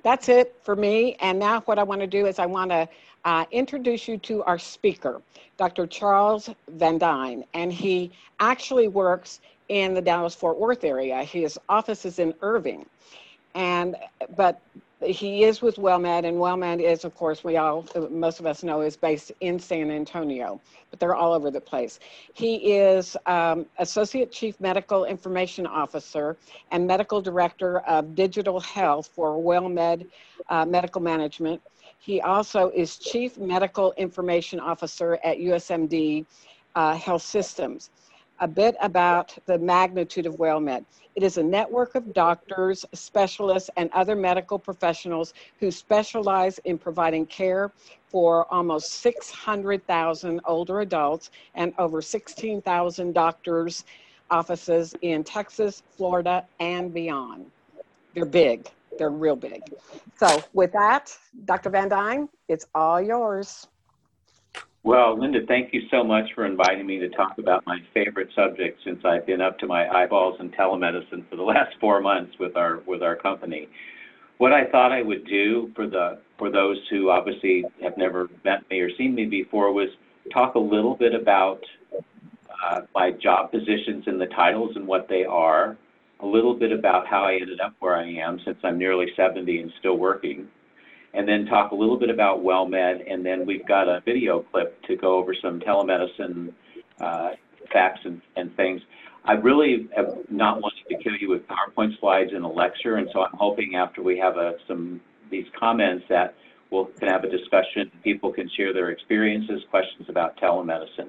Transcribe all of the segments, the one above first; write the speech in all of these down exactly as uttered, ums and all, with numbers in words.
that's it for me. And now what I want to do is I want to uh, introduce you to our speaker, Doctor Charles Van Dyne. And he actually works in the Dallas-Fort Worth area. His office is in Irving. And, but he is with WellMed, and WellMed is, of course, we all, most of us know, is based in San Antonio, but they're all over the place. He is um, Associate Chief Medical Information Officer and Medical Director of Digital Health for WellMed uh, Medical Management. He also is Chief Medical Information Officer at U S M D uh, Health Systems. A bit about the magnitude of WellMed. It is a network of doctors, specialists, and other medical professionals who specialize in providing care for almost six hundred thousand older adults and over sixteen thousand doctors' offices in Texas, Florida, and beyond. They're big. They're real big. So with that, Doctor Van Dyne, it's all yours. Well, Linda, thank you so much for inviting me to talk about my favorite subject since I've been up to my eyeballs in telemedicine for the last four months with our with our company. What I thought I would do for the for those who obviously have never met me or seen me before was talk a little bit about uh, my job positions and the titles and what they are, a little bit about how I ended up where I am since I'm nearly seventy and still working, and then talk a little bit about WellMed, and then we've got a video clip to go over some telemedicine uh, facts and, and things. I really have not wanted to kill you with PowerPoint slides in a lecture, and so I'm hoping after we have a, some these comments that we'll can have a discussion, people can share their experiences, questions about telemedicine.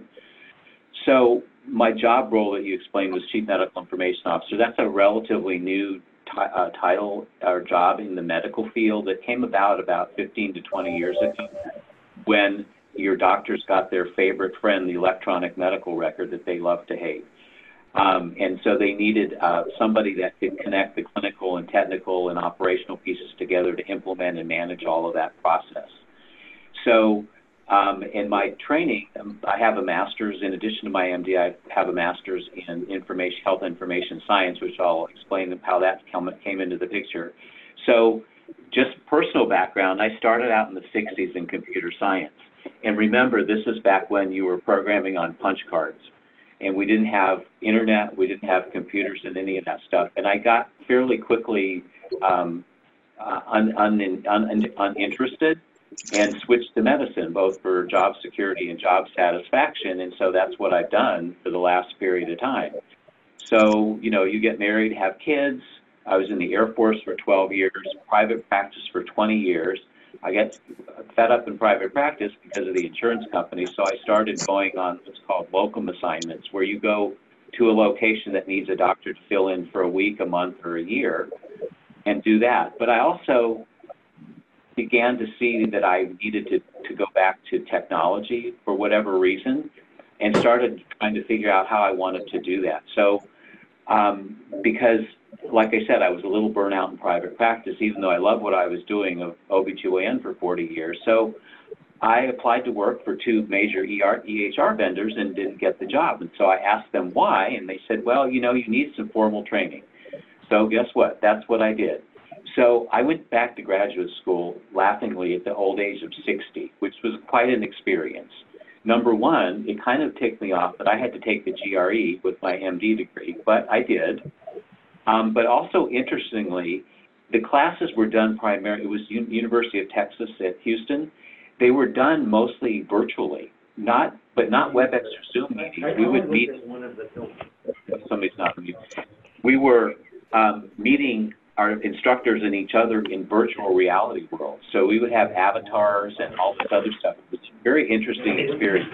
So my job role that you explained was Chief Medical Information Officer. That's a relatively new Uh, title or job in the medical field that came about about fifteen to twenty years ago when your doctors got their favorite friend, the electronic medical record that they love to hate. Um, and so they needed uh, somebody that could connect the clinical and technical and operational pieces together to implement and manage all of that process. So Um, in my training, um, I have a master's. In addition to my M D, I have a master's in information, health information science, which I'll explain how that come, came into the picture. So just personal background, I started out in the sixties in computer science. And remember, this is back when you were programming on punch cards. And we didn't have internet, we didn't have computers and any of that stuff. And I got fairly quickly um, uh, un, un, un, un, uninterested and switched to medicine, both for job security and job satisfaction. And so that's what I've done for the last period of time. So, you know, you get married, have kids. I was in the Air Force for twelve years, private practice for twenty years. I got fed up in private practice because of the insurance company. So I started going on what's called locum assignments, where you go to a location that needs a doctor to fill in for a week, a month, or a year and do that. But I also began to see that I needed to, to go back to technology for whatever reason and started trying to figure out how I wanted to do that. So um, because, like I said, I was a little burnt out in private practice, even though I love what I was doing of O B G Y N for forty years. So I applied to work for two major E R, E H R vendors and didn't get the job. And so I asked them why, and they said, well, you know, you need some formal training. So guess what? That's what I did. So I went back to graduate school laughingly at the old age of sixty, which was quite an experience. Number one, it kind of ticked me off that I had to take the G R E with my M D degree, but I did. Um, but also, interestingly, the classes were done primarily, it was U University of Texas at Houston. They were done mostly virtually, not, but not WebEx or Zoom meetings. We would meet, somebody's not mute. We were um, meeting our instructors and each other in virtual reality worlds. So we would have avatars and all this other stuff. It was a very interesting experience.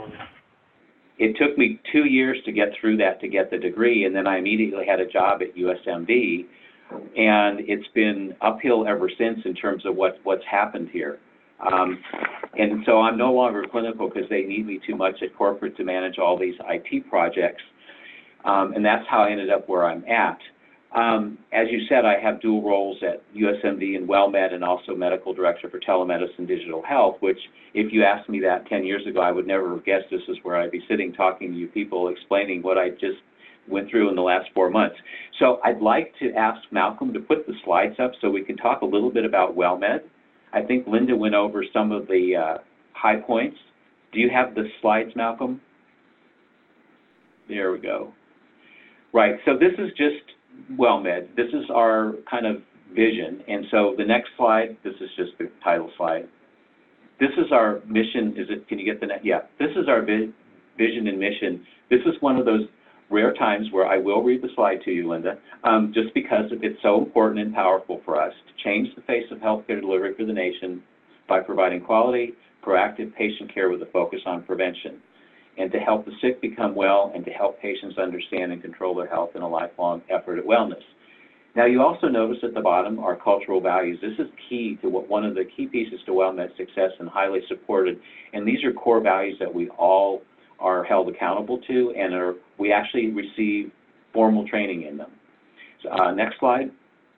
It took me two years to get through that to get the degree, and then I immediately had a job at U S M D, and it's been uphill ever since in terms of what, what's happened here. Um, and so I'm no longer clinical because they need me too much at corporate to manage all these I T projects, um, and that's how I ended up where I'm at. Um, as you said, I have dual roles at U S M D and WellMed, and also Medical Director for Telemedicine Digital Health, which if you asked me that ten years ago, I would never have guessed this is where I'd be sitting talking to you people explaining what I just went through in the last four months. So I'd like to ask Malcolm to put the slides up so we can talk a little bit about WellMed. I think Linda went over some of the uh, high points. Do you have the slides, Malcolm? There we go. Right, so this is just WellMed. This is our kind of vision. And so the next slide, this is just the title slide. This is our mission. Is it, can you get the next? Yeah, this is our vi vision and mission. This is one of those rare times where I will read the slide to you, Linda, um, just because it's so important and powerful for us to change the face of healthcare delivery for the nation by providing quality, proactive patient care with a focus on prevention, and to help the sick become well and to help patients understand and control their health in a lifelong effort at wellness. Now, you also notice at the bottom our cultural values. This is key to what one of the key pieces to WellMed success and highly supported. And these are core values that we all are held accountable to, and are, we actually receive formal training in them. So, uh, next slide.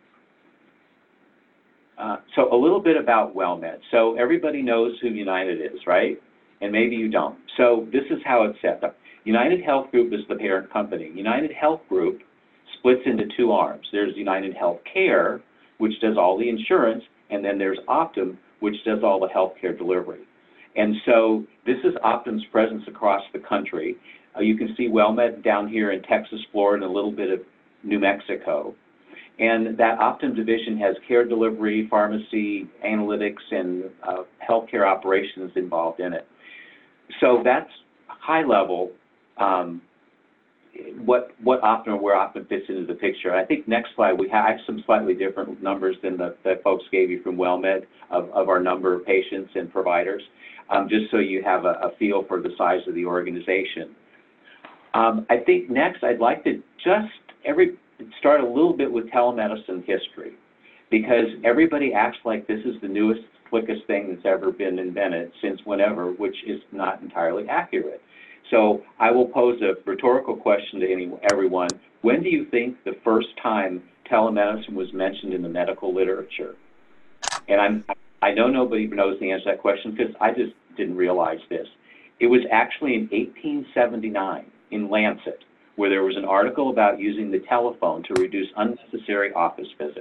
Uh, so a little bit about WellMed. So everybody knows who United is, right? And maybe you don't. So this is how it's set up. United Health Group is the parent company. United Health Group splits into two arms. There's United Health Care, which does all the insurance, and then there's Optum, which does all the healthcare delivery. And so this is Optum's presence across the country. Uh, you can see WellMed down here in Texas, Florida, and a little bit of New Mexico. And that Optum division has care delivery, pharmacy, analytics, and uh, healthcare operations involved in it. So that's high level um, what what Optum, where Optum fits into the picture. I think next slide, we have, I have some slightly different numbers than the that folks gave you from WellMed of, of our number of patients and providers, um, just so you have a, a feel for the size of the organization. Um, I think next I'd like to just every start a little bit with telemedicine history, because everybody acts like this is the newest, quickest thing that's ever been invented since whenever, which is not entirely accurate. So I will pose a rhetorical question to any, everyone. When do you think the first time telemedicine was mentioned in the medical literature? And I'm, I know nobody knows the answer to that question because I just didn't realize this. It was actually in eighteen seventy-nine in Lancet, where there was an article about using the telephone to reduce unnecessary office visits.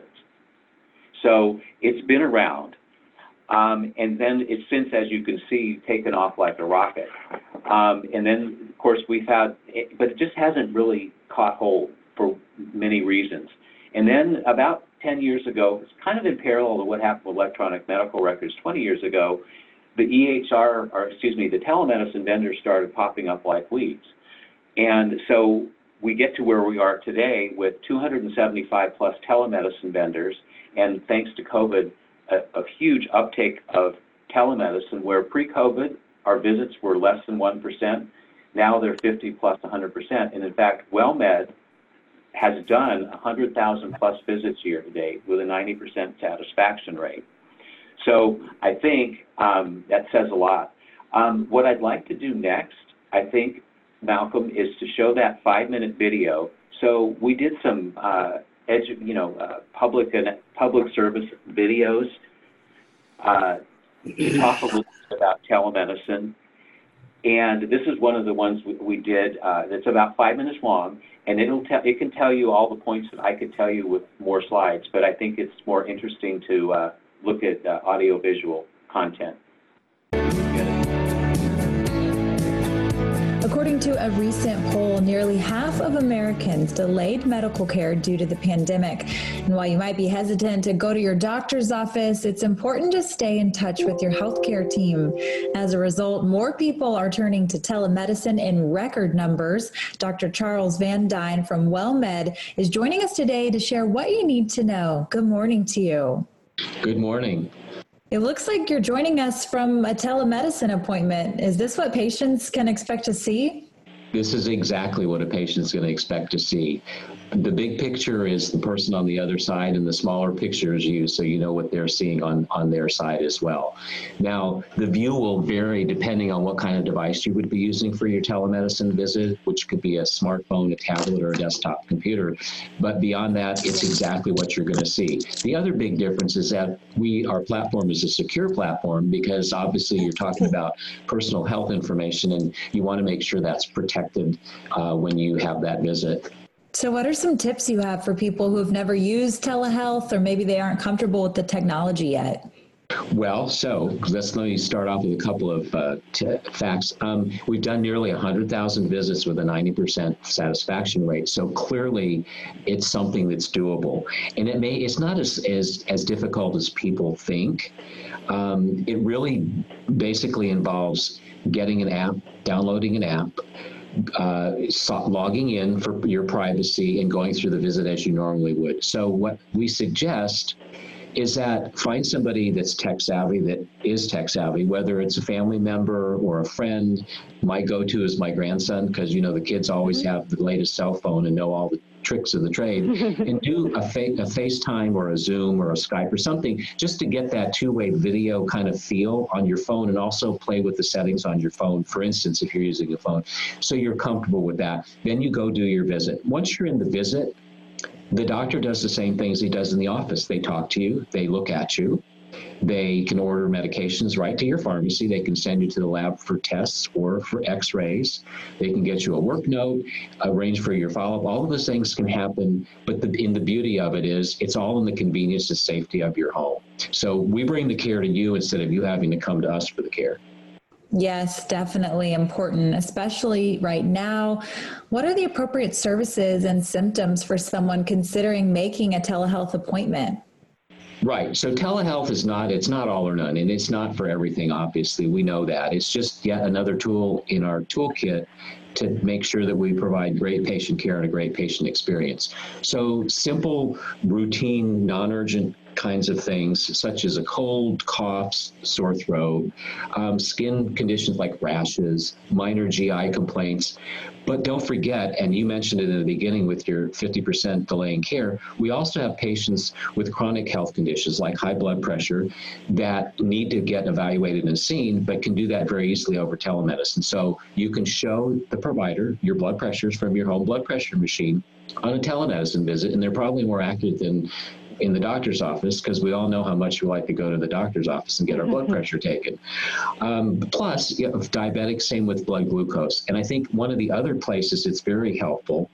So it's been around. Um, and then it's since, as you can see, taken off like a rocket. Um, and then, of course, we've had, but it just hasn't really caught hold for many reasons. And then about ten years ago, it's kind of in parallel to what happened with electronic medical records twenty years ago, the E H R, or excuse me, the telemedicine vendors started popping up like weeds. And so we get to where we are today with two hundred seventy-five plus telemedicine vendors, and thanks to COVID, a, a huge uptake of telemedicine, where pre-COVID, our visits were less than one percent. Now they're fifty plus one hundred percent. And in fact, WellMed has done one hundred thousand plus visits year to date with a ninety percent satisfaction rate. So I think um, that says a lot. Um, what I'd like to do next, I think, Malcolm, is to show that five-minute video. So we did some, uh, edu you know, uh, public and public service videos uh, to talk a little bit about telemedicine. And this is one of the ones we, we did uh, that's about five minutes long, and it'll tell it can tell you all the points that I could tell you with more slides. But I think it's more interesting to uh, look at uh, audio-visual content. According to a recent poll, nearly half of Americans delayed medical care due to the pandemic. And while you might be hesitant to go to your doctor's office, it's important to stay in touch with your healthcare team. As a result, more people are turning to telemedicine in record numbers. Doctor Charles Van Dyne from WellMed is joining us today to share what you need to know. Good morning to you. Good morning. It looks like you're joining us from a telemedicine appointment. Is this what patients can expect to see? This is exactly what a patient's going to expect to see. the big picture is the person on the other side, and the smaller picture is you, so you know what they're seeing on, on their side as well. Now, the view will vary depending on what kind of device you would be using for your telemedicine visit, which could be a smartphone, a tablet, or a desktop computer. But beyond that, it's exactly what you're going to see. The other big difference is that we, our platform is a secure platform, because obviously you're talking about personal health information, and you want to make sure that's protected uh, when you have that visit. So what are some tips you have for people who have never used telehealth, or maybe they aren't comfortable with the technology yet? Well, so let's let me start off with a couple of uh, t- facts. Um, we've done nearly one hundred thousand visits with a ninety percent satisfaction rate. So clearly it's something that's doable. And it may, it's not as, as, as difficult as people think. Um, it really basically involves getting an app, downloading an app, Uh, so logging in for your privacy, and going through the visit as you normally would. So what we suggest is that find somebody that's tech savvy, that is tech savvy, whether it's a family member or a friend. My go-to is my grandson, because, you know, the kids always have the latest cell phone and know all the tricks of the trade, and do a, fa- a FaceTime or a Zoom or a Skype or something, just to get that two-way video kind of feel on your phone, and also play with the settings on your phone, for instance, if you're using a phone, so you're comfortable with that. Then you go do your visit. Once you're in the visit, the doctor does the same things he does in the office. They talk to you, they look at you, they can order medications right to your pharmacy, they can send you to the lab for tests or for x-rays, they can get you a work note, arrange for your follow-up. All of those things can happen, but the, in the beauty of it is it's all in the convenience and safety of your home. So we bring the care to you instead of you having to come to us for the care. Yes, definitely important, especially right now. What are the appropriate services and symptoms for someone considering making a telehealth appointment? Right. So telehealth is not, it's not all or none, and it's not for everything, obviously. We know that. It's just yet another tool in our toolkit to make sure that we provide great patient care and a great patient experience. So simple, routine, non-urgent kinds of things, such as a cold, cough, sore throat, um, skin conditions like rashes, minor G I complaints. But don't forget, and you mentioned it in the beginning with your fifty percent delay in care, we also have patients with chronic health conditions like high blood pressure that need to get evaluated and seen, but can do that very easily over telemedicine. So you can show the provider your blood pressures from your home blood pressure machine on a telemedicine visit, and they're probably more accurate than in the doctor's office, because we all know how much we like to go to the doctor's office and get our blood pressure taken. Um, plus, you know, diabetics, same with blood glucose. And I think one of the other places it's very helpful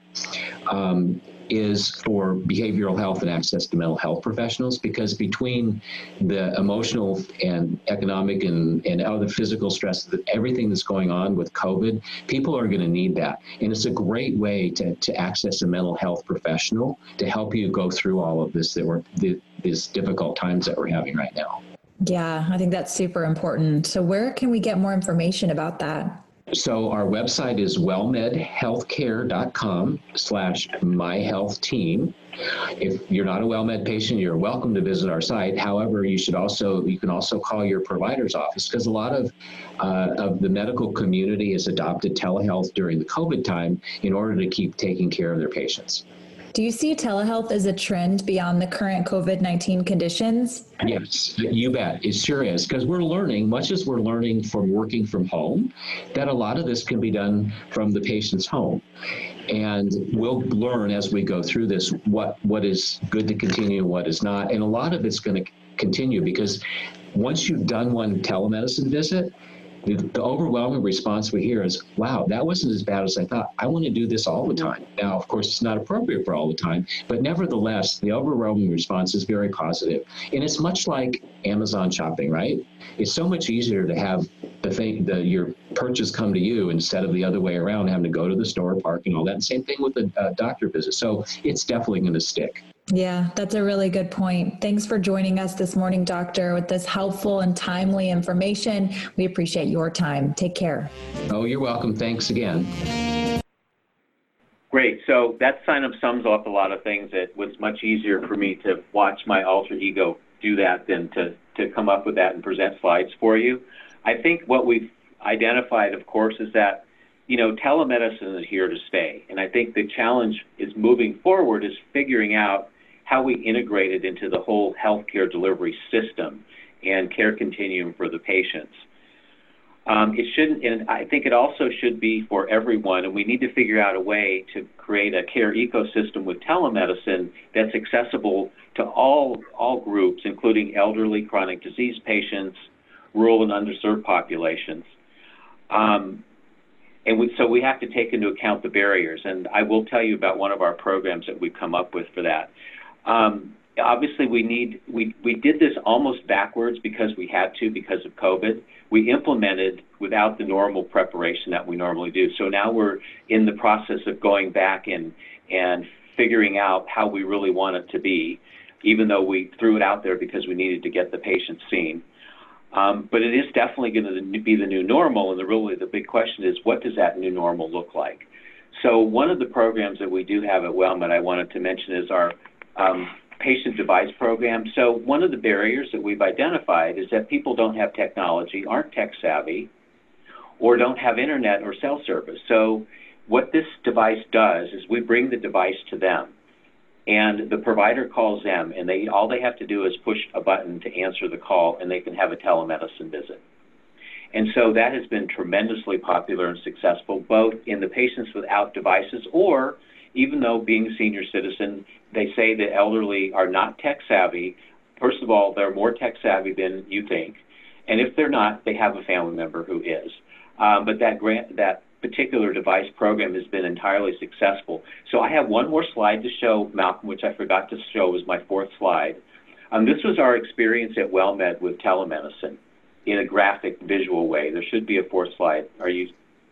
um, is for behavioral health and access to mental health professionals, because between the emotional and economic and, and other physical stress, that everything that's going on with COVID, people are going to need that. And it's a great way to, to access a mental health professional to help you go through all of this, that we're, the, these difficult times that we're having right now. Yeah, I think that's super important. So where can we get more information about that? So our website is wellmedhealthcare.com slash myhealthteam. If you're not a WellMed patient, you're welcome to visit our site. However, you should also, you can also call your provider's office, because a lot of, uh, of the medical community has adopted telehealth during the COVID time in order to keep taking care of their patients. Do you see telehealth as a trend beyond the current COVID nineteen conditions? Yes, you bet. It sure is, because we're learning, much as we're learning from working from home, that a lot of this can be done from the patient's home. And we'll learn as we go through this what, what is good to continue and what is not. And a lot of it's going to continue, because once you've done one telemedicine visit, The, the overwhelming response we hear is, wow, that wasn't as bad as I thought. I want to do this all the time. Now, of course, it's not appropriate for all the time, but nevertheless, the overwhelming response is very positive. And it's much like Amazon shopping, right? It's so much easier to have the thing, the, your purchase come to you instead of the other way around, having to go to the store, park, and all that. And same thing with the uh, doctor visit. So it's definitely going to stick. Yeah, that's a really good point. Thanks for joining us this morning, Doctor, with this helpful and timely information. We appreciate your time. Take care. Oh, you're welcome. Thanks again. Great. So that kind of sums up a lot of things. It was much easier for me to watch my alter ego do that than to, to come up with that and present slides for you. I think what we've identified, of course, is that you know, telemedicine is here to stay. And I think the challenge is moving forward is figuring out how we integrate it into the whole healthcare delivery system and care continuum for the patients. Um, it shouldn't, and I think it also should be for everyone, and we need to figure out a way to create a care ecosystem with telemedicine that's accessible to all, all groups, including elderly, chronic disease patients, rural and underserved populations. Um, and we, so we have to take into account the barriers, and I will tell you about one of our programs that we've come up with for that. Um, obviously, we need, we, we did this almost backwards because we had to because of COVID. We implemented without the normal preparation that we normally do. So now we're in the process of going back and, and figuring out how we really want it to be, even though we threw it out there because we needed to get the patient seen. Um, but it is definitely going to be the new normal, and the really the big question is, what does that new normal look like? So one of the programs that we do have at WellMed I wanted to mention is our um, patient device program. So one of the barriers that we've identified is that people don't have technology, aren't tech savvy, or don't have internet or cell service. So what this device does is we bring the device to them, and the provider calls them, and they all they have to do is push a button to answer the call, and they can have a telemedicine visit. And so that has been tremendously popular and successful, both in the patients without devices, or even though being a senior citizen, they say the elderly are not tech savvy. First of all, they're more tech savvy than you think. And if they're not, they have a family member who is. Um, but that grant, that particular device program has been entirely successful. So I have one more slide to show, Malcolm, which I forgot to show was my fourth slide. Um, this was our experience at WellMed with telemedicine in a graphic visual way. There should be a fourth slide. Are you,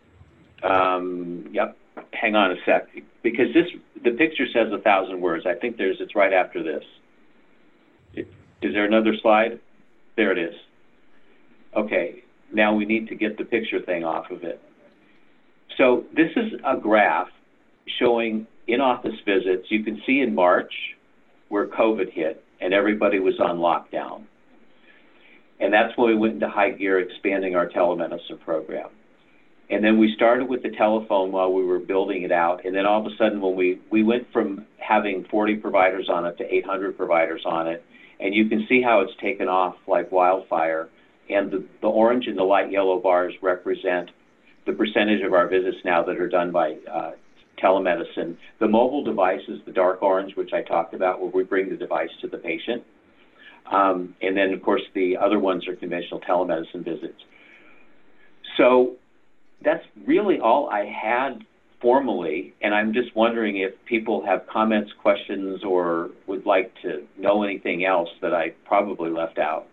um, yep, hang on a sec. Because this, the picture says a thousand words. I think there's, it's right after this. It, is there another slide? There it is. Okay, now we need to get the picture thing off of it. So this is a graph showing in-office visits. You can see in March where COVID hit and everybody was on lockdown. And that's when we went into high gear expanding our telemedicine program. And then we started with the telephone while we were building it out. And then all of a sudden when we, we went from having forty providers on it to eight hundred providers on it. And you can see how it's taken off like wildfire. And the, the orange and the light yellow bars represent the percentage of our visits now that are done by uh, telemedicine. The mobile device is the dark orange, which I talked about, where we bring the device to the patient. Um, and then, of course, the other ones are conventional telemedicine visits. So that's really all I had formally, and I'm just wondering if people have comments, questions, or would like to know anything else that I probably left out.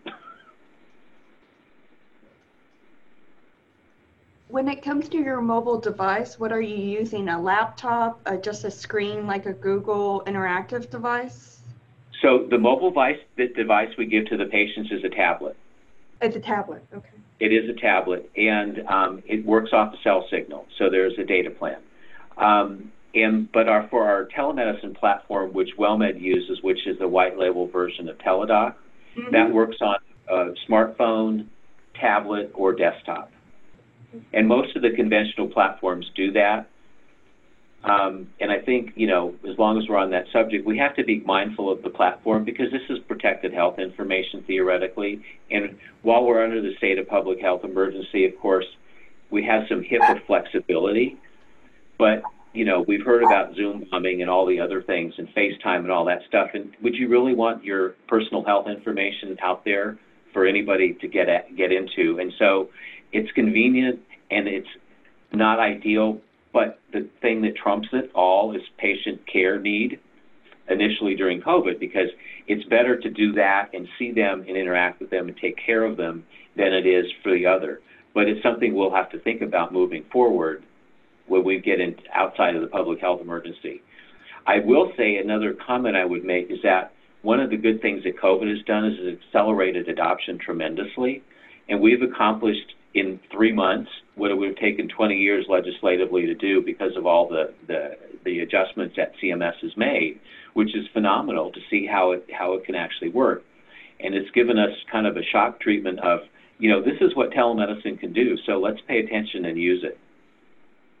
When it comes to your mobile device, what are you using? A laptop, uh, just a screen like a Google interactive device? So the mobile device, the device we give to the patients is a tablet. It's a tablet, okay. It is a tablet, and um, it works off a cell signal, so there's a data plan. Um, and but our, for our telemedicine platform, which WellMed uses, which is the white label version of Teladoc, mm-hmm. that works on a smartphone, tablet, or desktop. And most of the conventional platforms do that. Um, and I think, you know, as long as we're on that subject, we have to be mindful of the platform because this is protected health information theoretically. And while we're under the state of public health emergency, of course, we have some HIPAA flexibility. But, you know, we've heard about Zoom bombing and all the other things and FaceTime and all that stuff. And would you really want your personal health information out there for anybody to get at, get into? And so it's convenient and it's not ideal, but the thing that trumps it all is patient care need initially during COVID, because it's better to do that and see them and interact with them and take care of them than it is for the other. But it's something we'll have to think about moving forward when we get in outside of the public health emergency. I will say another comment I would make is that one of the good things that COVID has done is it's accelerated adoption tremendously, and we've accomplished in three months what it would have taken twenty years legislatively to do because of all the, the, the adjustments that C M S has made, which is phenomenal to see how it, how it can actually work. And it's given us kind of a shock treatment of, you know, this is what telemedicine can do, so let's pay attention and use it.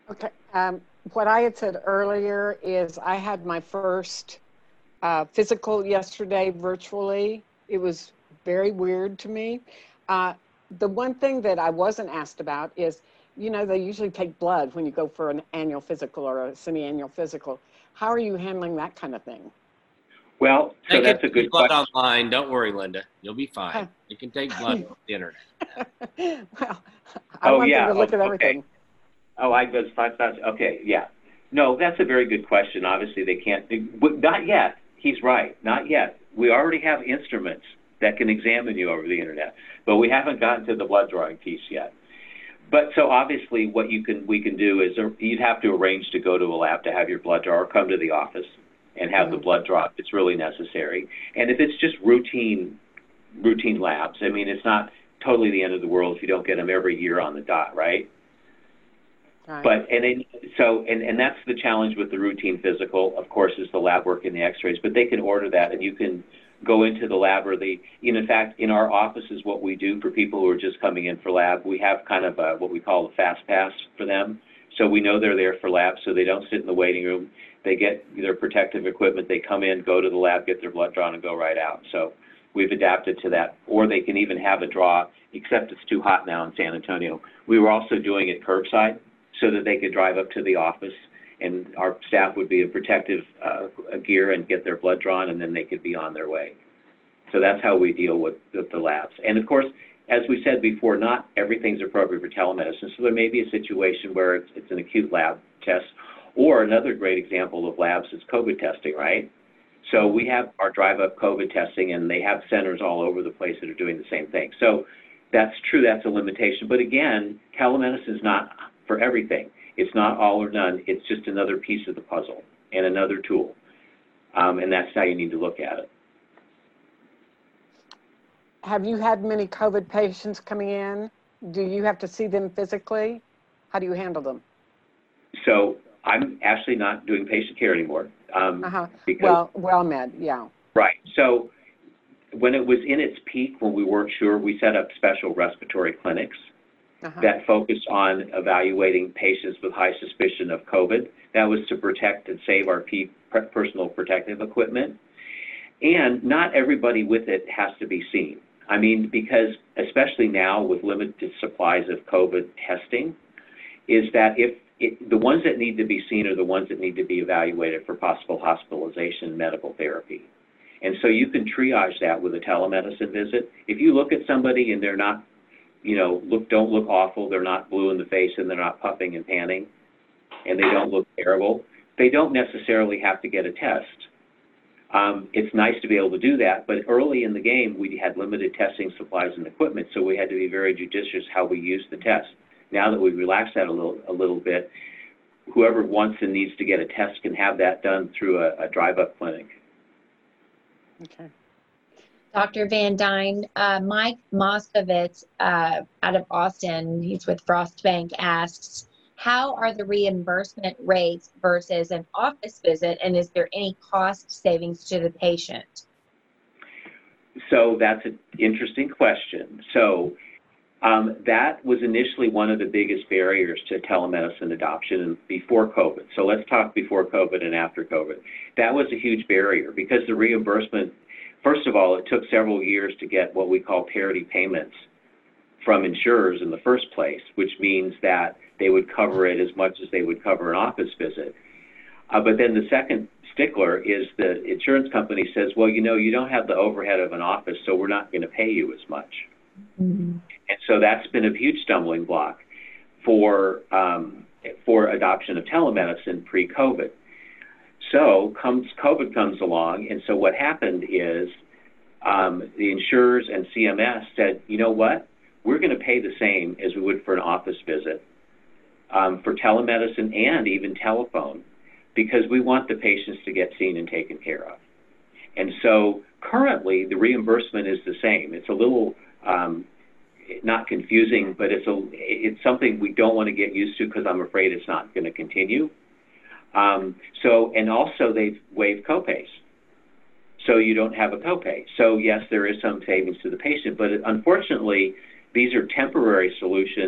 Okay. Um, what I had said earlier is I had my first uh, physical yesterday virtually. It was very weird to me. Uh, the one thing that I wasn't asked about is, you know, they usually take blood when you go for an annual physical or a semi-annual physical. How are you handling that kind of thing? Well, so They that's can a good take blood question. online. Don't worry, Linda. You'll be fine. Huh. You can take blood off the internet. Well, I Oh, want yeah. them to look Oh, at okay. everything. Oh, I was five thousand. Okay, yeah. No, that's a very good question. Obviously, they can't. Not yet. He's right. Not yet. We already have instruments that can examine you over the internet, but we haven't gotten to the blood drawing piece yet. But so obviously, what you can we can do is uh, you'd have to arrange to go to a lab to have your blood draw, or come to the office and have mm-hmm. the blood draw if it's really necessary. And if it's just routine routine labs, I mean, it's not totally the end of the world if you don't get them every year on the dot, right? Right. But and then, so and, and that's the challenge with the routine physical, of course, is the lab work and the X-rays. But they can order that, and you can go into the lab, or the. You know, in fact, in our offices, what we do for people who are just coming in for lab, we have kind of a, what we call a fast pass for them. So we know they're there for lab, so they don't sit in the waiting room. They get their protective equipment. They come in, go to the lab, get their blood drawn, and go right out. So we've adapted to that. Or they can even have a draw, except it's too hot now in San Antonio. We were also doing it curbside, so that they could drive up to the office, and our staff would be in protective uh, gear and get their blood drawn, and then they could be on their way. So that's how we deal with, with the labs. And of course, as we said before, not everything's appropriate for telemedicine. So there may be a situation where it's, it's an acute lab test, or another great example of labs is COVID testing, right? So we have our drive-up COVID testing, and they have centers all over the place that are doing the same thing. So that's true, that's a limitation. But again, telemedicine is not for everything. It's not all or none. It's just another piece of the puzzle and another tool. Um, and that's how you need to look at it. Have you had many COVID patients coming in? Do you have to see them physically? How do you handle them? So I'm actually not doing patient care anymore. Um, uh-huh. because, well, WellMed, yeah. Right. So when it was in its peak, when we weren't sure, we set up special respiratory clinics uh-huh. that focused on evaluating patients with high suspicion of COVID. That was to protect and save our P- personal protective equipment. And not everybody with it has to be seen. I mean, because especially now with limited supplies of COVID testing, is that if it, the ones that need to be seen are the ones that need to be evaluated for possible hospitalization and medical therapy. And so you can triage that with a telemedicine visit. If you look at somebody and they're not, you know, look, don't look awful, they're not blue in the face, and they're not puffing and panting, and they don't look terrible, they don't necessarily have to get a test. Um, it's nice to be able to do that, but early in the game, we had limited testing supplies and equipment, so we had to be very judicious how we use the test. Now that we've relaxed that a little, a little bit, whoever wants and needs to get a test can have that done through a, a drive-up clinic. Okay. Doctor Van Dyne, uh, Mike Moskovitz uh, out of Austin, he's with Frost Bank, asks, how are the reimbursement rates versus an office visit, and is there any cost savings to the patient? So that's an interesting question. So um, that was initially one of the biggest barriers to telemedicine adoption before COVID. So let's talk before COVID and after COVID. That was a huge barrier because the reimbursement, first of all, it took several years to get what we call parity payments from insurers in the first place, which means that they would cover it as much as they would cover an office visit. Uh, but then the second stickler is the insurance company says, well, you know, you don't have the overhead of an office, so we're not going to pay you as much. Mm-hmm. And so that's been a huge stumbling block for um, for adoption of telemedicine pre-COVID. So comes COVID comes along, and so what happened is um, the insurers and C M S said, you know what, we're going to pay the same as we would for an office visit um, for telemedicine and even telephone, because we want the patients to get seen and taken care of. And so currently the reimbursement is the same. It's a little um, not confusing, but it's a it's something we don't want to get used to because I'm afraid it's not going to continue. Um, so, and also they've waived copays. So you don't have a copay. So yes, there is some savings to the patient, but unfortunately, these are temporary solutions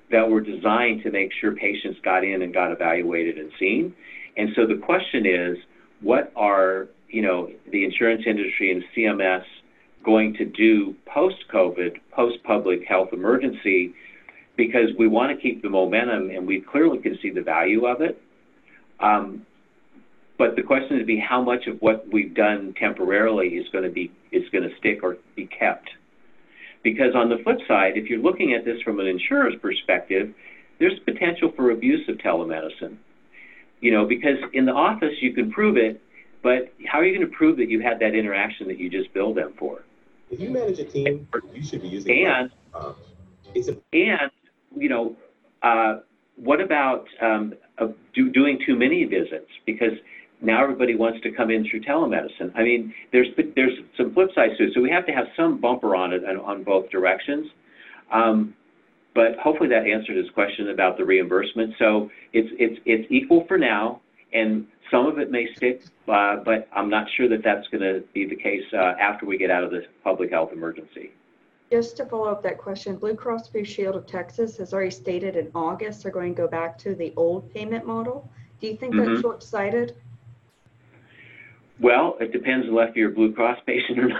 that were designed to make sure patients got in and got evaluated and seen. And so the question is, what are, you know, the insurance industry and C M S going to do post-COVID, post-public health emergency, because we want to keep the momentum and we clearly can see the value of it. Um, but the question would be how much of what we've done temporarily is going to be is going to stick or be kept. Because on the flip side, if you're looking at this from an insurer's perspective, there's potential for abuse of telemedicine. You know, because in the office you can prove it, but how are you going to prove that you had that interaction that you just billed them for? If you manage a team, you should be using and uh, it's a- and you know, uh, what about um, uh, do, doing too many visits? Because now everybody wants to come in through telemedicine. I mean, there's there's some flip sides to it, so we have to have some bumper on it and on both directions. Um, but hopefully that answered his question about the reimbursement. So it's it's it's equal for now, and some of it may stick, uh, but I'm not sure that that's going to be the case uh, after we get out of this public health emergency. Just to follow up that question, Blue Cross Blue Shield of Texas has already stated in August they're going to go back to the old payment model. Do you think Mm-hmm. that's short-sighted? Well, it depends on if you're a Blue Cross patient or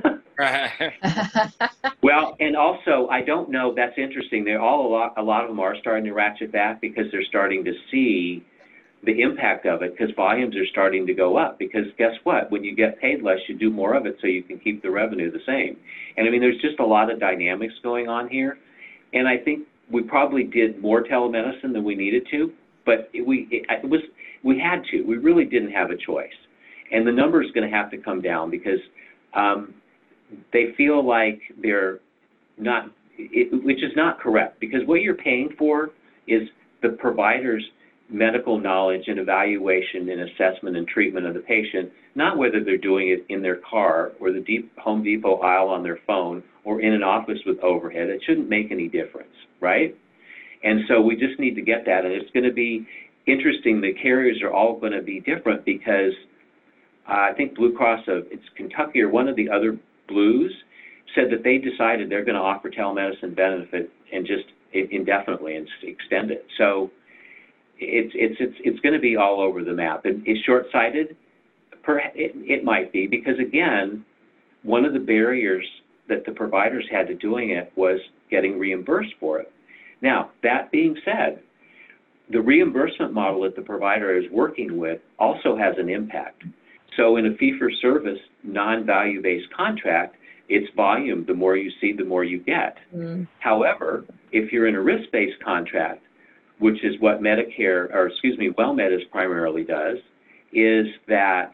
not. Well, and also, I don't know, that's interesting. They're all, a lot, a lot of them are starting to ratchet back because they're starting to see the impact of it, because volumes are starting to go up. Because guess what? When you get paid less, you do more of it so you can keep the revenue the same. And I mean, there's just a lot of dynamics going on here. And I think we probably did more telemedicine than we needed to, but it, we, it, it was, we had to. We really didn't have a choice. And the number is going to have to come down because um, they feel like they're not, it, which is not correct, because what you're paying for is the provider's medical knowledge and evaluation and assessment and treatment of the patient, not whether they're doing it in their car or the deep Home Depot aisle on their phone or in an office with overhead. It shouldn't make any difference, right? And so we just need to get that. And it's going to be interesting. The carriers are all going to be different because uh, I think Blue Cross of it's Kentucky or one of the other Blues said that they decided they're going to offer telemedicine benefit and just indefinitely and extend it. So it's it's it's it's going to be all over the map. And it's short-sighted. It, it might be because again, one of the barriers that the providers had to doing it was getting reimbursed for it. Now, that being said, the reimbursement model that the provider is working with also has an impact. So in a fee-for-service, non-value-based contract, it's volume. The more you see, the more you get. Mm. However, if you're in a risk-based contract, which is what Medicare, or excuse me, WellMed primarily does, is that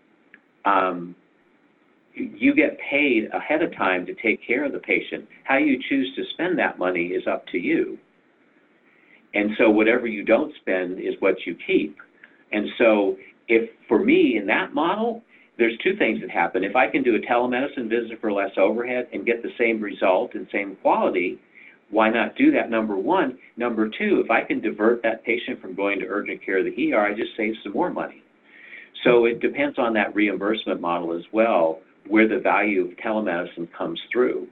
um, you get paid ahead of time to take care of the patient. How you choose to spend that money is up to you. And so whatever you don't spend is what you keep. And so if, for me, in that model, there's two things that happen. If I can do a telemedicine visit for less overhead and get the same result and same quality, why not do that, number one? Number two, if I can divert that patient from going to urgent care or the E R, I just save some more money. So it depends on that reimbursement model as well, where the value of telemedicine comes through.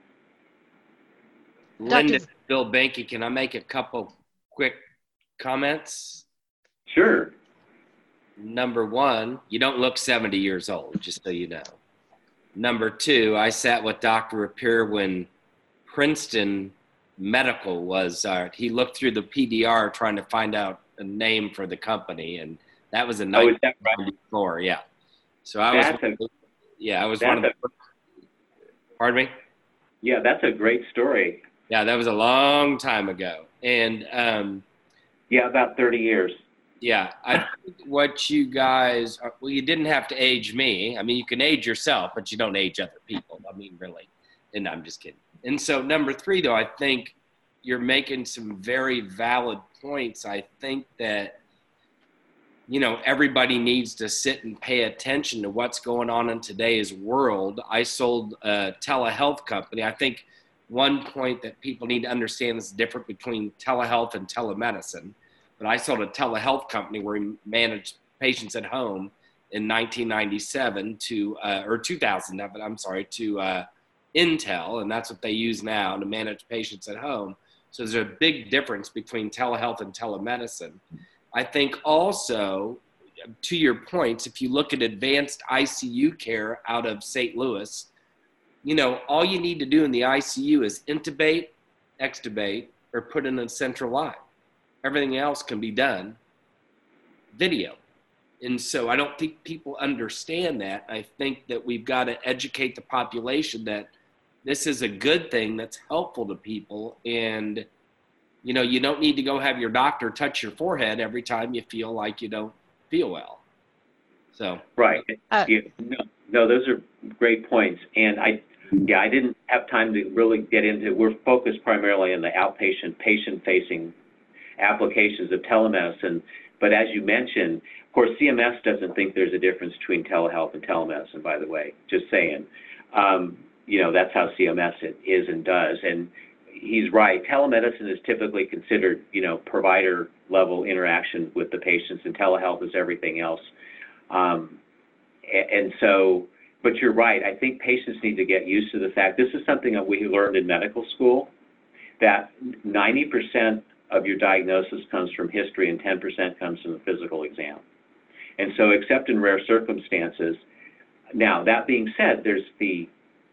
Linda, Bill Banky, can I make a couple quick comments? Sure. Number one, you don't look seventy years old, just so you know. Number two, I sat with Doctor Rapier when Princeton Medical was, uh, he looked through the P D R trying to find out a name for the company, and that was in nineteen ninety-four, yeah. So I was, that's a, yeah, I was one of the, a, pardon me? Yeah, that's a great story. Yeah, that was a long time ago. And, um, yeah, about thirty years. Yeah, I think what you guys, are, well, you didn't have to age me. I mean, you can age yourself, but you don't age other people. I mean, really. And I'm just kidding. And so number three, though, I think you're making some very valid points. I think that, you know, everybody needs to sit and pay attention to what's going on in today's world. I sold a telehealth company. I think one point that people need to understand is the difference between telehealth and telemedicine. But I sold a telehealth company where we managed patients at home in nineteen ninety-seven to, uh, or two thousand, I'm sorry, to uh, Intel, and that's what they use now to manage patients at home. So there's a big difference between telehealth and telemedicine. I think also, to your points, if you look at advanced I C U care out of Saint Louis, you know, all you need to do in the I C U is intubate, extubate, or put in a central line. Everything else can be done video. And so I don't think people understand that. I think that we've got to educate the population that this is a good thing that's helpful to people. And, you know, you don't need to go have your doctor touch your forehead every time you feel like you don't feel well. So. Right. Uh, Yeah, no, no, those are great points. And I, yeah, I didn't have time to really get into, we're focused primarily on the outpatient patient-facing applications of telemedicine. But as you mentioned, of course, C M S doesn't think there's a difference between telehealth and telemedicine, by the way, just saying. Um, you know, that's how C M S it is and does. And he's right. Telemedicine is typically considered, you know, provider level interaction with the patients, and telehealth is everything else. Um, and, and so, but you're right. I think patients need to get used to the fact, this is something that we learned in medical school, that ninety percent of your diagnosis comes from history and ten percent comes from the physical exam. And so, except in rare circumstances, now that being said, there's the,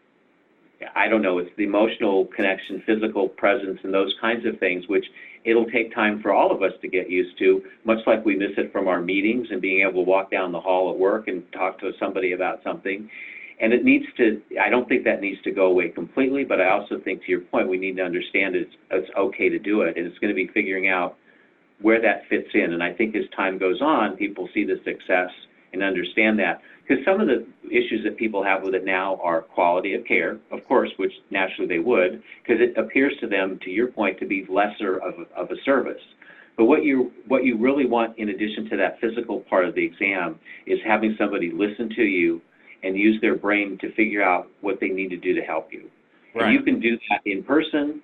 I don't know, it's the emotional connection, physical presence, and those kinds of things, which it'll take time for all of us to get used to, much like we miss it from our meetings and being able to walk down the hall at work and talk to somebody about something. And it needs to, I don't think that needs to go away completely, but I also think, to your point, we need to understand it's, it's okay to do it, and it's going to be figuring out where that fits in. And I think as time goes on, people see the success and understand that. Because some of the issues that people have with it now are quality of care, of course, which naturally they would, because it appears to them, to your point, to be lesser of a, of a service. But what you what you really want, in addition to that physical part of the exam, is having somebody listen to you and use their brain to figure out what they need to do to help you. Right. And you can do that in person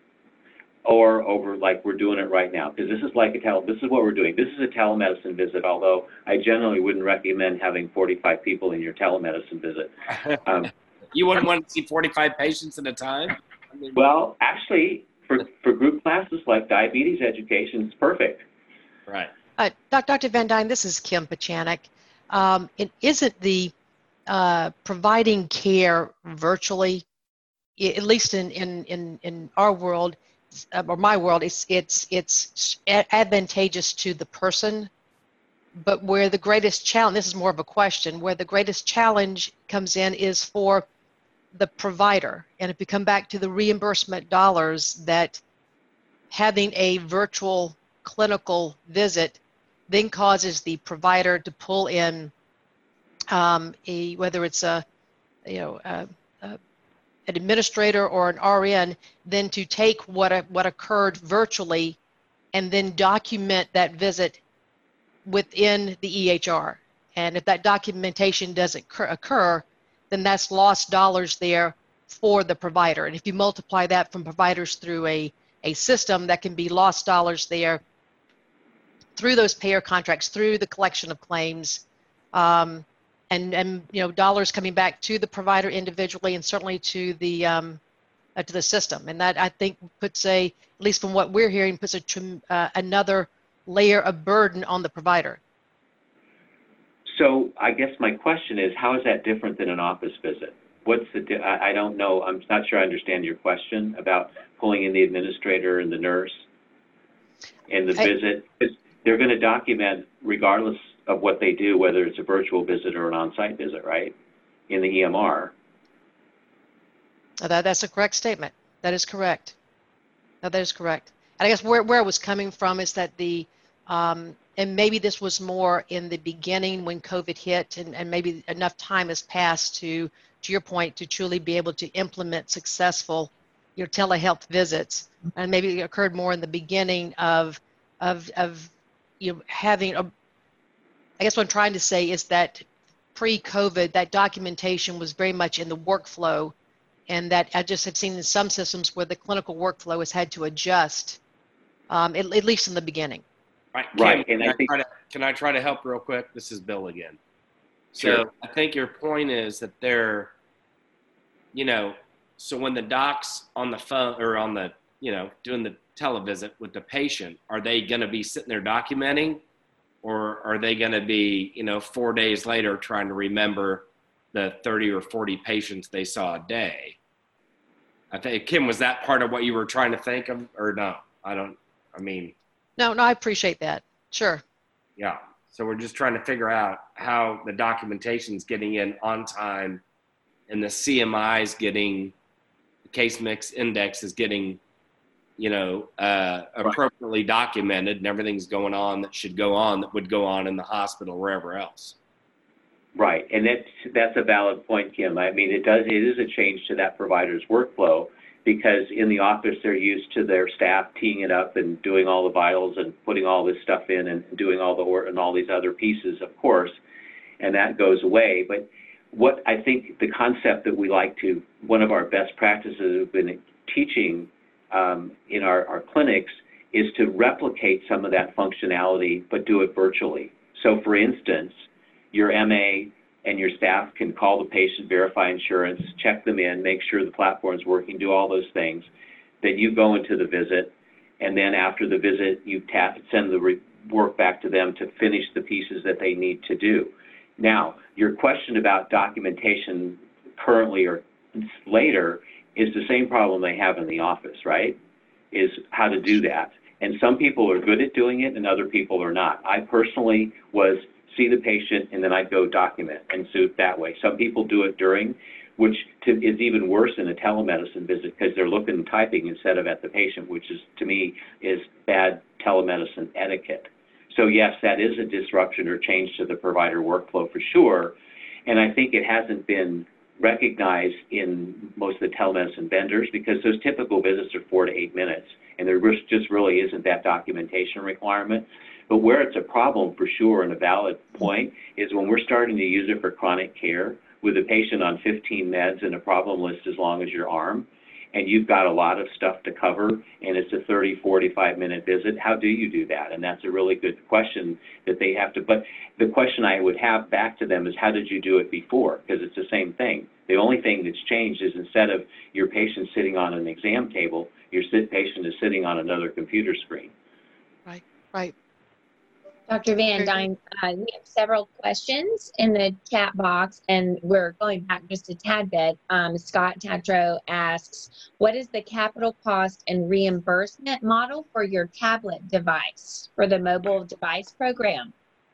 or over, like we're doing it right now, because this is like a tele, this is what we're doing. This is a telemedicine visit, although I generally wouldn't recommend having forty-five people in your telemedicine visit. Um, you wouldn't want to see forty-five patients at a time? I mean, well, actually, for, for group classes like diabetes education, it's perfect. Right. Uh, Doctor Van Dyne, this is Kim Pachanik. Um, it isn't the uh, providing care virtually, at least in, in, in, in our world, or my world, it's it's it's advantageous to the person, but where the greatest challenge, this is more of a question, where the greatest challenge comes in is for the provider. And if you come back to the reimbursement dollars, that having a virtual clinical visit then causes the provider to pull in um, a, whether it's a, you know, a, a an administrator or an R N, then to take what a, what occurred virtually and then document that visit within the E H R. And if that documentation doesn't occur, then that's lost dollars there for the provider. And if you multiply that from providers through a, a system, that can be lost dollars there through those payer contracts, through the collection of claims, um, and, and you know, dollars coming back to the provider individually and certainly to the um, uh, to the system. And that, I think, puts a, at least from what we're hearing, puts a uh, another layer of burden on the provider. So I guess my question is, how is that different than an office visit? What's the, di- I, I don't know, I'm not sure I understand your question about pulling in the administrator and the nurse and the I, visit. They're going to document regardless of what they do, whether it's a virtual visit or an on-site visit, right, in the E M R. That, that's a correct statement. That is correct. No, that is correct. And I guess where, where I was coming from is that the, um, and maybe this was more in the beginning when COVID hit, and, and maybe enough time has passed to, to your point, to truly be able to implement successful your telehealth visits. And maybe it occurred more in the beginning of, of, of you know, having a, I guess what I'm trying to say is that pre-COVID, that documentation was very much in the workflow, and that I just have seen in some systems where the clinical workflow has had to adjust, um, at, at least in the beginning. Right. Right. Can, and can, I I think, try to, can I try to help real quick? This is Bill again. So sure. I think your point is that they're, you know, so when the doc's on the phone or on the, you know, doing the televisit with the patient, are they going to be sitting there documenting, or are they going to be, you know, four days later trying to remember the thirty or forty patients they saw a day? I think, Kim, was that part of what you were trying to think of, or no? I don't, I mean. No, no, I appreciate that. Sure. Yeah. So we're just trying to figure out how the documentation is getting in on time, and the C M I is getting, the case mix index is getting, you know, uh, appropriately documented, and everything's going on that should go on, that would go on in the hospital or wherever else. Right, and that's, that's a valid point, Kim. I mean, it does, it is a change to that provider's workflow, because in the office they're used to their staff teeing it up and doing all the vitals and putting all this stuff in and doing all the work and all these other pieces, of course, and that goes away. But what I think the concept that we like to, one of our best practices we've been teaching um, in our, our clinics is to replicate some of that functionality, but do it virtually. So for instance, your M A and your staff can call the patient, verify insurance, check them in, make sure the platform's working, do all those things. Then you go into the visit, and then after the visit, you tap, send the re- work back to them to finish the pieces that they need to do. Now, your question about documentation currently or later is the same problem they have in the office, right? Is how to do that. And some people are good at doing it and other people are not. I personally was see the patient, and then I'd go document and suit that way. Some people do it during, which to, is even worse in a telemedicine visit because they're looking and typing instead of at the patient, which is, to me, is bad telemedicine etiquette. So yes, that is a disruption or change to the provider workflow for sure, and I think it hasn't been recognized in most of the telemedicine vendors because those typical visits are four to eight minutes, and there just really isn't that documentation requirement. But where it's a problem for sure and a valid point is when we're starting to use it for chronic care with a patient on fifteen meds and a problem list as long as your arm, and you've got a lot of stuff to cover, and it's a thirty, forty-five minute visit, how do you do that? And that's a really good question that they have to, but the question I would have back to them is how did you do it before? Because it's the same thing. The only thing that's changed is instead of your patient sitting on an exam table, your patient is sitting on another computer screen. Right, right. Doctor Van Dyne, uh, we have several questions in the chat box, and we're going back just a tad bit. Um, Scott Tatro asks, what is the capital cost and reimbursement model for your tablet device for the mobile device program?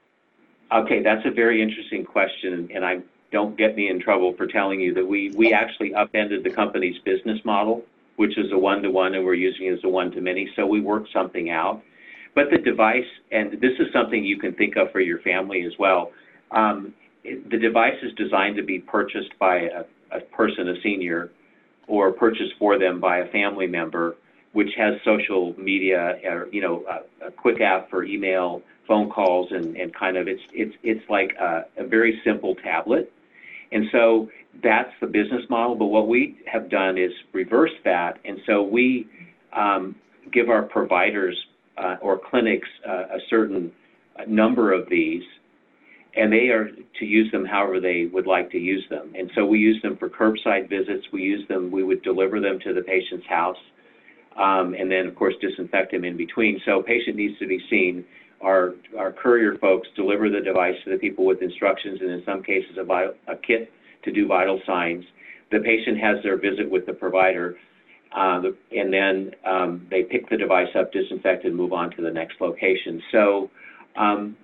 Okay, that's a very interesting question, and I don't get me in trouble for telling you that we, we actually upended the company's business model, which is a one-to-one, and we're using it as a one-to-many, so we worked something out. But the device, and this is something you can think of for your family as well, um, it, the device is designed to be purchased by a, a person, a senior, or purchased for them by a family member, which has social media, or, you know, a, a quick app for email, phone calls, and, and kind of, it's, it's, it's like a, a very simple tablet. And so that's the business model, but what we have done is reverse that, and so we um, give our providers Uh, or clinics uh, a certain number of these, and they are to use them however they would like to use them. And so we use them for curbside visits. We use them, we would deliver them to the patient's house, um, and then, of course, disinfect them in between. So patient needs to be seen. Our, our courier folks deliver the device to the people with instructions, and in some cases, a, vital, a kit to do vital signs. The patient has their visit with the provider. Uh, and then um, they pick the device up, disinfect, and move on to the next location. So um,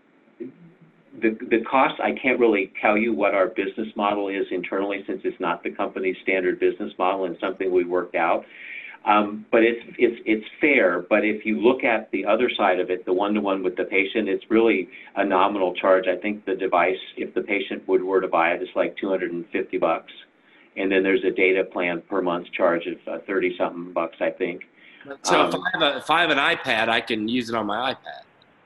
the, the cost, I can't really tell you what our business model is internally since it's not the company's standard business model and something we worked out. Um, but it's, it's, it's fair. But if you look at the other side of it, the one-to-one with the patient, it's really a nominal charge. I think the device, if the patient would were to buy it, it's like two hundred fifty bucks. And then there's a data plan per month charge of uh, thirty something bucks, I think. So um, if, I have a, if I have an iPad, I can use it on my iPad.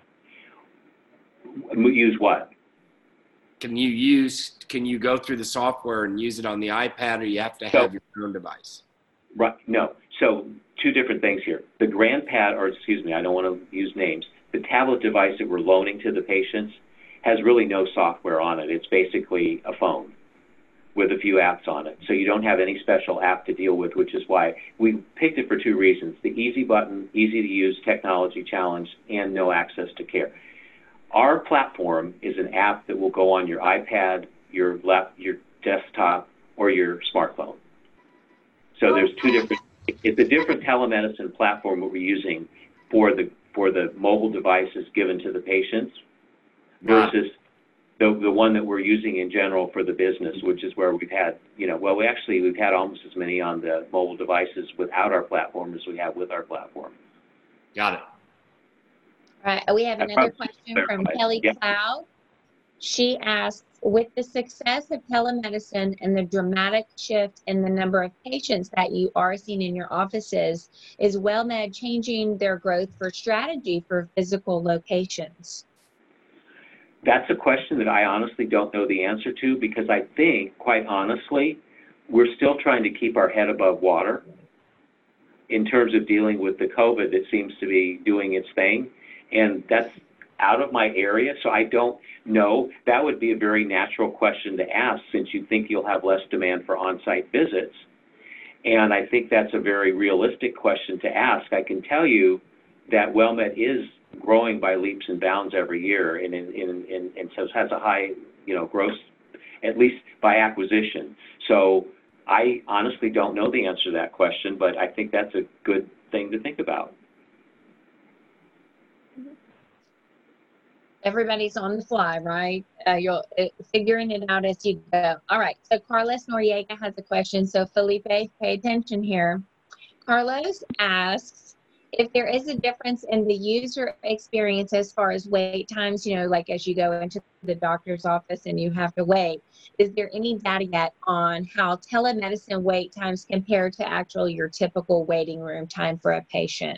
Use what? Can you use, can you go through the software and use it on the iPad, or you have to have so, your own device? Right, no. So two different things here. The GrandPad, or excuse me, I don't want to use names. The tablet device that we're loaning to the patients has really no software on it. It's basically a phone. with a few apps on it. So you don't have any special app to deal with, which is why we picked it for two reasons: the easy button, easy to use technology challenge, and no access to care. Our platform is an app that will go on your iPad, your lap, your desktop, or your smartphone. So there's two different, it's a different telemedicine platform that we're using for the, for the mobile devices given to the patients versus the, the one that we're using in general for the business, which is where we've had, you know, well, we actually, we've had almost as many on the mobile devices without our platform as we have with our platform. Got it. All right, we have another question from Kelly Yeah. Cloud. She asks, with the success of telemedicine and the dramatic shift in the number of patients that you are seeing in your offices, is WellMed changing their growth for strategy for physical locations? That's a question that I honestly don't know the answer to, because I think, quite honestly, we're still trying to keep our head above water in terms of dealing with the COVID that seems to be doing its thing. And that's out of my area, so I don't know. That would be a very natural question to ask, since you think you'll have less demand for on-site visits. And I think that's a very realistic question to ask. I can tell you that WellMed is growing by leaps and bounds every year, and, in, in, in, and so has a high, you know, growth, at least by acquisition. So I honestly don't know the answer to that question, but I think that's a good thing to think about. Everybody's on the fly, right? Uh, you're uh, figuring it out as you go. All right, so Carlos Noriega has a question. So Felipe, pay attention here. Carlos asks, if there is a difference in the user experience as far as wait times, you know, like as you go into the doctor's office and you have to wait, is there any data yet on how telemedicine wait times compare to actual your typical waiting room time for a patient?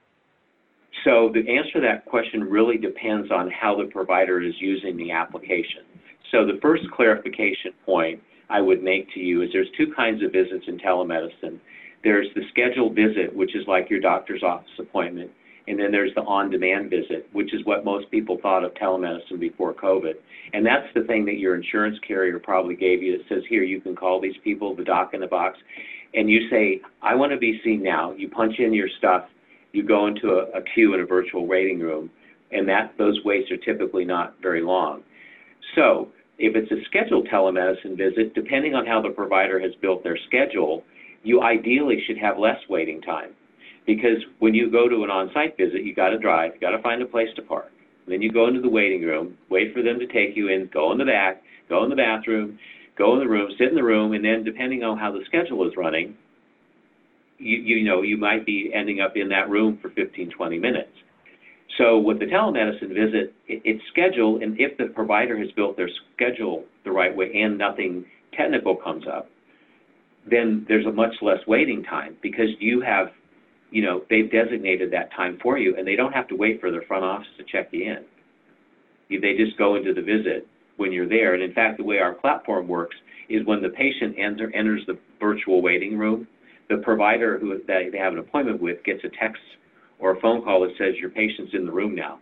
So the answer to that question really depends on how the provider is using the application. So the first clarification point I would make to you is there's two kinds of visits in telemedicine. There's the scheduled visit, which is like your doctor's office appointment, and then there's the on-demand visit, which is what most people thought of telemedicine before COVID. And that's the thing that your insurance carrier probably gave you that says, here, you can call these people, the doc in the box, and you say, I want to be seen now. You punch in your stuff, you go into a, a queue in a virtual waiting room, and that those waits are typically not very long. So if it's a scheduled telemedicine visit, depending on how the provider has built their schedule, you ideally should have less waiting time. Because when you go to an on-site visit, you got to drive, you got to find a place to park. Then you go into the waiting room, wait for them to take you in, go in the back, go in the bathroom, go in the room, sit in the room, and then depending on how the schedule is running, you, you know, you might be ending up in that room for fifteen, twenty minutes. So with the telemedicine visit, it, it's scheduled, and if the provider has built their schedule the right way and nothing technical comes up, then there's a much less waiting time because you have, you know, they've designated that time for you, and they don't have to wait for their front office to check you in. You, they just go into the visit when you're there. And in fact, the way our platform works is when the patient enter, enters the virtual waiting room, the provider who that they have an appointment with gets a text or a phone call that says your patient's in the room now,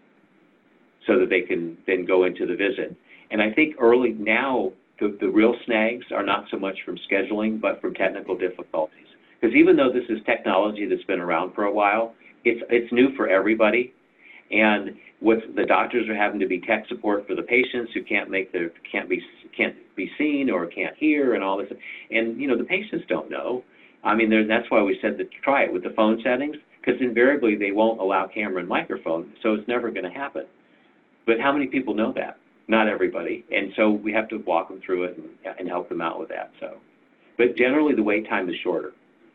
so that they can then go into the visit. And I think early now, the, the real snags are not so much from scheduling, but from technical difficulties. Because even though this is technology that's been around for a while, it's it's new for everybody. And what the doctors are having to be tech support for the patients who can't make their can't be can't be seen or can't hear and all this. And you know the patients don't know. I mean, that's why we said to try it with the phone settings, because invariably they won't allow camera and microphone, so it's never going to happen. But how many people know that? Not everybody. And so we have to walk them through it and, and help them out with that. So, but generally the wait time is shorter.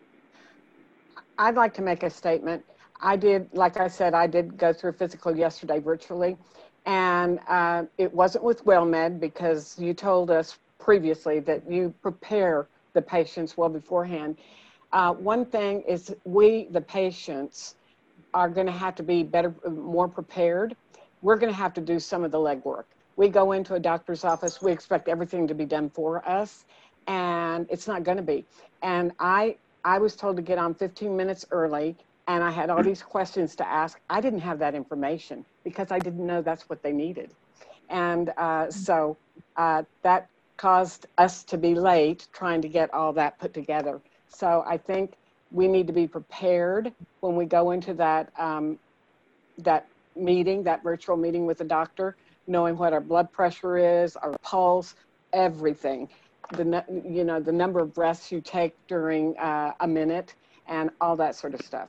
I'd like to make a statement. I did, like I said, I did go through physical yesterday virtually, and uh, it wasn't with WellMed because you told us previously that you prepare the patients well beforehand. Uh, one thing is we, the patients, are going to have to be better, more prepared. We're going to have to do some of the legwork. We go into a doctor's office, we expect everything to be done for us, and it's not going to be. And I, I was told to get on fifteen minutes early, and I had all these questions to ask. I didn't have that information because I didn't know that's what they needed. And uh, so uh, that caused us to be late trying to get all that put together. So I think we need to be prepared when we go into that, um, that meeting, that virtual meeting with the doctor, knowing what our blood pressure is, our pulse, everything. The, you know, the number of breaths you take during uh, a minute and all that sort of stuff.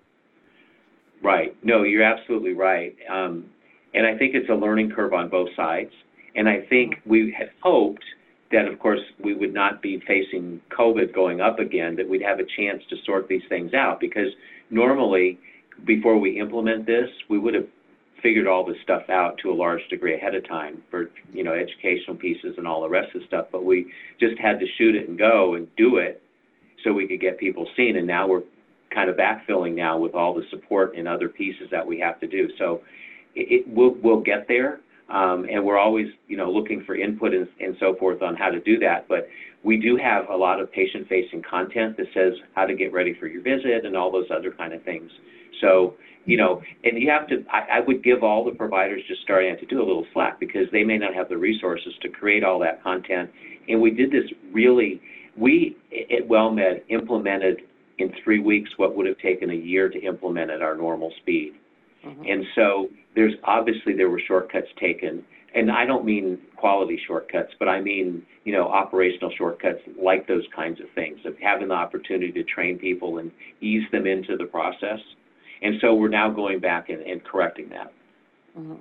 Right. No, you're absolutely right. Um, and I think it's a learning curve on both sides. And I think we had hoped that, of course, we would not be facing COVID going up again, that we'd have a chance to sort these things out. Because normally, before we implement this, we would have figured all this stuff out to a large degree ahead of time for, you know, educational pieces and all the rest of the stuff. But we just had to shoot it and go and do it so we could get people seen. And now we're kind of backfilling now with all the support and other pieces that we have to do. So it, it we'll, we'll get there. Um, and we're always, you know, looking for input and, and so forth on how to do that. But we do have a lot of patient-facing content that says how to get ready for your visit and all those other kind of things. So, you know, and you have to, I, I would give all the providers just starting out to do a little slack because they may not have the resources to create all that content. And we did this really, we at WellMed implemented in three weeks what would have taken a year to implement at our normal speed. Mm-hmm. And so there's obviously there were shortcuts taken, and I don't mean quality shortcuts, but I mean, you know, operational shortcuts like those kinds of things, of having the opportunity to train people and ease them into the process. And so we're now going back and, and correcting that. Mm-hmm.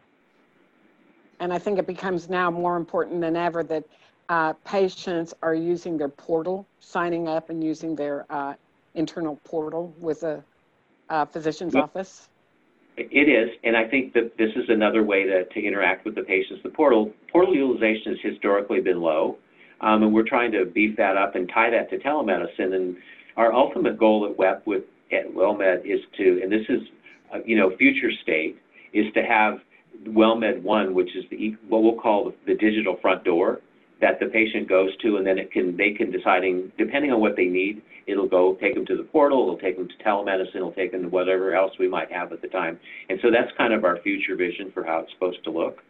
And I think it becomes now more important than ever that uh, patients are using their portal, signing up and using their uh, internal portal with a uh, physician's yep. office. It is, and I think that this is another way to, to interact with the patients. The portal portal utilization has historically been low, um, and we're trying to beef that up and tie that to telemedicine. And our ultimate goal at W E P with at WellMed is to, and this is, uh, you know, future state, is to have WellMed One, which is the what we'll call the, the digital front door that the patient goes to, and then it can they can deciding depending on what they need, it'll go take them to the portal, it'll take them to telemedicine, it'll take them to whatever else we might have at the time. And so that's kind of our future vision for how it's supposed to look.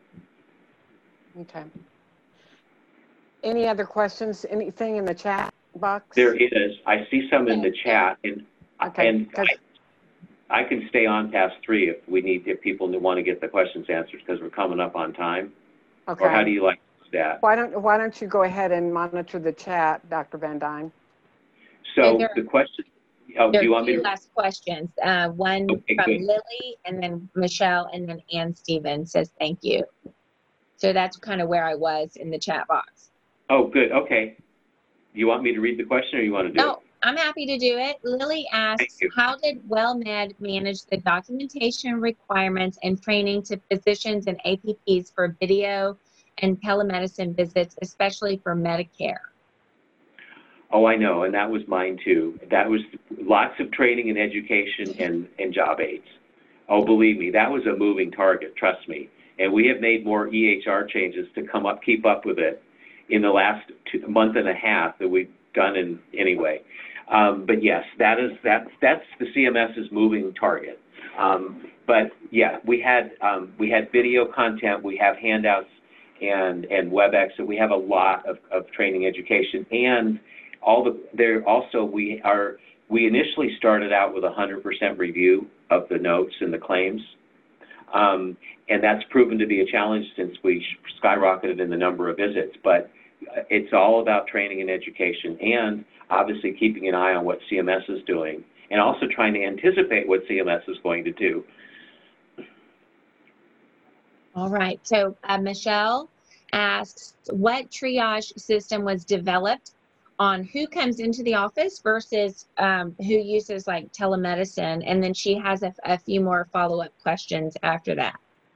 Okay. Any other questions? Anything in the chat box? There is. I see some in the chat, and okay. and I, I can stay on past three if we need if people want to get the questions answered because we're coming up on time. Okay. Or how do you like that? Why don't Why don't you go ahead and monitor the chat, Doctor Van Dyne? So there, the question. Oh, do you want me to? Last questions. Uh, one okay, from good. Lily, and then Michelle, and then Ann Stevens says thank you. So that's kind of where I was in the chat box. Oh, good. Okay. You want me to read the question, or you want to do no, it? I'm happy to do it. Lily asks, how did WellMed manage the documentation requirements and training to physicians and A P Ps for video and telemedicine visits, especially for Medicare? Oh, I know, and that was mine too. That was lots of training and education and, and job aids. Oh, believe me, that was a moving target, trust me. And we have made more E H R changes to come up, keep up with it in the last two, month and a half that we've done in anyway. Um, but yes, that is that that's the CMS's moving target. Um, but yeah, we had um, we had video content, we have handouts and and WebEx, so we have a lot of, of training education and all the there also we are we initially started out with a hundred percent review of the notes and the claims. Um, and that's proven to be a challenge since we skyrocketed in the number of visits. But it's all about training and education and obviously keeping an eye on what C M S is doing and also trying to anticipate what C M S is going to do. All right. So uh, Michelle asks, what triage system was developed on who comes into the office versus um, who uses like telemedicine? And then she has a, a few more follow-up questions after that.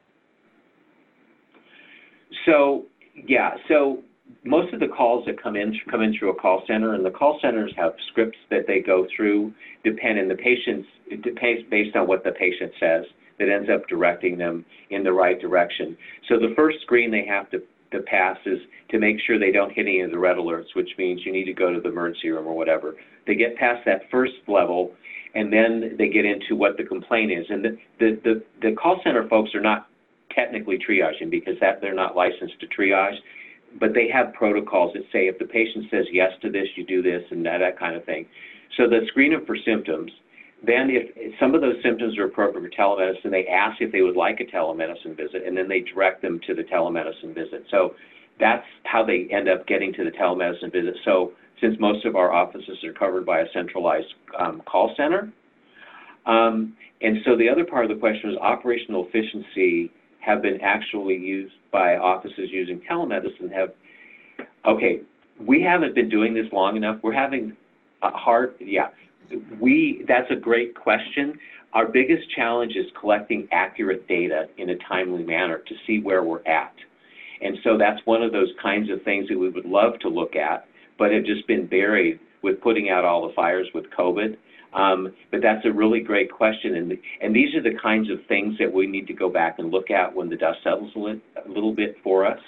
So, yeah, so most of the calls that come in come in through a call center, and the call centers have scripts that they go through, depend, and the patients, it depends based on what the patient says, that ends up directing them in the right direction. So the first screen they have to, to pass is to make sure they don't hit any of the red alerts, which means you need to go to the emergency room or whatever. They get past that first level, and then they get into what the complaint is. And the, the, the, the call center folks are not technically triaging because that they're not licensed to triage. but they have protocols that say if the patient says yes to this, you do this and that, that kind of thing. So they screen them for symptoms. Then if some of those symptoms are appropriate for telemedicine, they ask if they would like a telemedicine visit, and then they direct them to the telemedicine visit. So that's how they end up getting to the telemedicine visit. So since most of our offices are covered by a centralized um, call center. Um, and so the other part of the question is operational efficiency have been actually used by offices using telemedicine have, okay, we haven't been doing this long enough. We're having a hard, yeah, we, that's a great question. Our biggest challenge is collecting accurate data in a timely manner to see where we're at. And so that's one of those kinds of things that we would love to look at, but have just been buried with putting out all the fires with COVID. Um, but that's a really great question. And, and these are the kinds of things that we need to go back and look at when the dust settles a, li a little bit for us.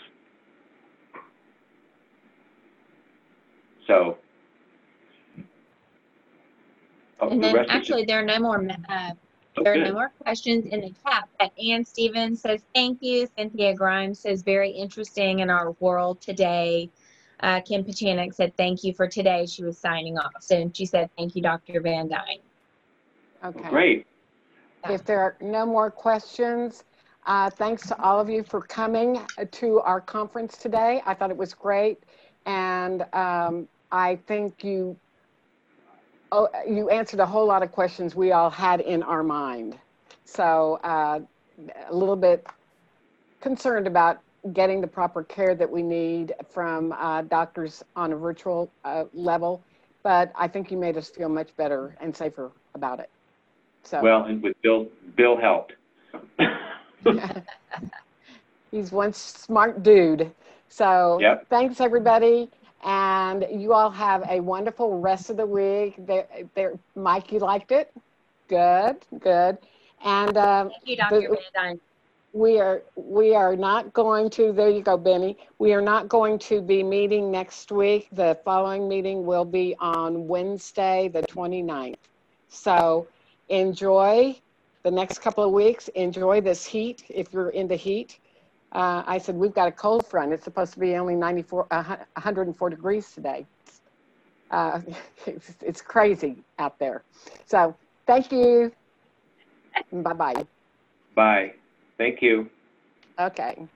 So. Oh, and the then rest actually is there are no more uh, oh, there are good. no more questions in the chat, but Ann Stevens says thank you. Cynthia Grimes says very interesting in our world today. Uh, Kim Pachanik said thank you for today. She was signing off. So she said thank you, Doctor Van Dyne. Okay. Great. If there are no more questions, uh, thanks to all of you for coming to our conference today. I thought it was great. And um, I think you, oh, you answered a whole lot of questions we all had in our mind. So uh, a little bit concerned about getting the proper care that we need from uh, doctors on a virtual uh, level, but I think you made us feel much better and safer about it. So. Well, and with Bill, Bill helped. He's one smart dude. So yep. Thanks everybody. And you all have a wonderful rest of the week. There, there, Mike, you liked it? Good, good. And um, thank you, Doctor the, Van Dyne. We are, we are not going to, there you go, Benny. We are not going to be meeting next week. The following meeting will be on Wednesday, the twenty-ninth. So enjoy the next couple of weeks. Enjoy this heat if you're into heat. Uh, I said, we've got a cold front. It's supposed to be only ninety-four, uh, one hundred four degrees today. Uh, it's, it's crazy out there. So thank you. Bye-bye. Bye. Thank you. Okay.